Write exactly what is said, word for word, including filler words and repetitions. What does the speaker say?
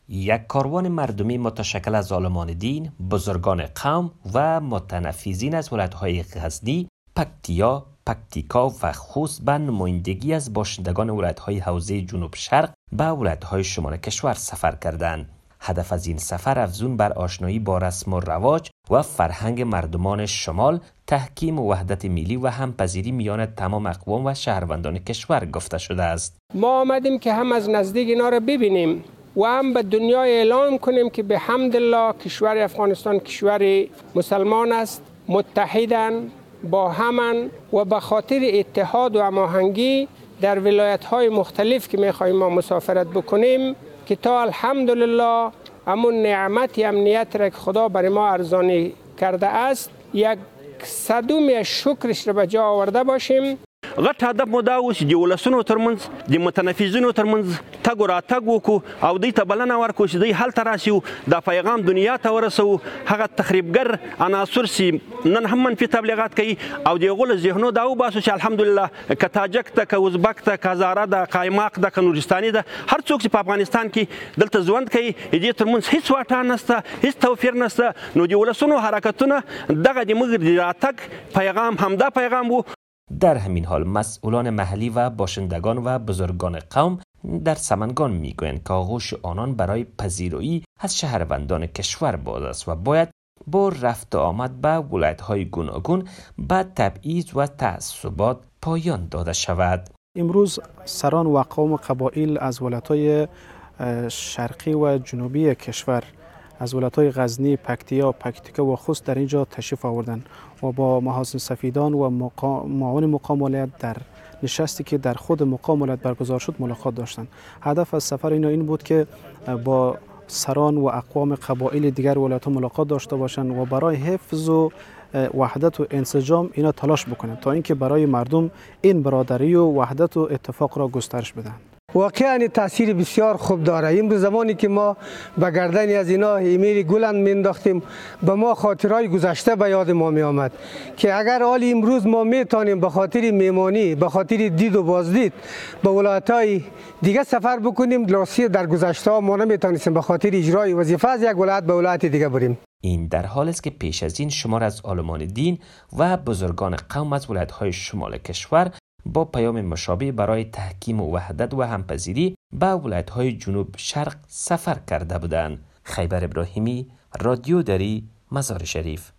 یک کاروان مردمی متشکل از عالمان دین، بزرگان قوم و متنفذین از ولایت‌های غزنی، پکتیا، پکتیکا و خوست به نمایندگی از باشندگان ولایت‌های حوزه جنوب شرق به ولایت‌های شمال کشور سفر کردند. هدف از این سفر افزون بر آشنایی با رسم و رواج و فرهنگ مردمان شمال، تحکیم وحدت ملی و همپذیری میان تمام اقوام و شهروندان کشور گفته شده است. ما آمدیم که هم از نزدیک اینا را ببینیم و هم به دنیا اعلام کنیم که به حمد الله کشور افغانستان کشور مسلمان است، متحدن، با همن و به خاطر اتحاد و هماهنگی در ولایت‌های مختلف که می‌خوایم ما مسافرت بکنیم که تا الحمدلله همون نعمت امنیت را که خدا برای ما ارزانی کرده است یک صدومی شکرش را به جا آورده باشیم. غټ هدف مو دا و چې د ولسونو ترمنځ د متنفذینو ترمنځ تګ و راتګ وکړو او دوی ته بلنه ورکړو چې دوی هلته راشي او دا پیغام دنیا ته ورسوو. هغه تخریبګر عناصر چې نن هم منفي تبلیغات کوي او د هغو له ذهنو دا وباسو چې الحمدلله که تاجک ده، که ازبک ده، که هزاره ده، قایماق ده، که نورستاني ده، هر څوک چې په افغانستان کې دلته ژوند کوي د دې ترمنځ هیڅ واټن نشته، هیڅ توپیر نشته. نو د ولسونو حرکتونه دغه د موږ د راتګ پیغام همدا پیغام و. در همین حال مسئولان محلی و باشندگان و بزرگان قوم در سمنگان میگویند که آغوش آنان برای پذیرایی از شهروندان کشور باز است و باید با رفت آمد به ولایت‌های گوناگون به تبعیض و تعصبات پایان داده شود. امروز سران و قوم قبایل از ولایت‌های شرقی و جنوبی کشور، از ولایت‌های غزنی، پکتیا، پکتیکا و خوست در اینجا تشریف آوردند و با محاسن سفیدان و معاون مقام ولایت در نشستی که در خود مقام ولایت برگزار شد ملاقات داشتند. هدف از سفر اینا این بود که با سران و اقوام قبایل دیگر ولایت‌ها ملاقات داشته باشند و برای حفظ و وحدت و انسجام اینا تلاش بکنند تا اینکه برای مردم این برادری و وحدت و اتفاق را گسترش بدن. واقعا تاثیر بسیار خوب داره. این زمانی که ما به گردن از اینا ایمیل گلند مینداختیم به ما خاطرهای گذشته به یاد ما می آمد که اگر حال امروز ما میتونیم به خاطر میمانی، به خاطر دید و بازدید به ولایت‌های دیگه سفر بکنیم، درستی در گذشته ها ما نمیتونستیم به خاطر اجرای وظیفه از یک ولایت به ولایت دیگه بریم. این در حال است که پیش از این شمار از عالمان دین و بزرگان قوم از ولایت‌های شمال کشور با پیام مشابه برای تحکیم و وحدت و همپذیری به ولایت‌های جنوب شرق سفر کرده بودند. خیبر ابراهیمی، رادیو دری، مزار شریف.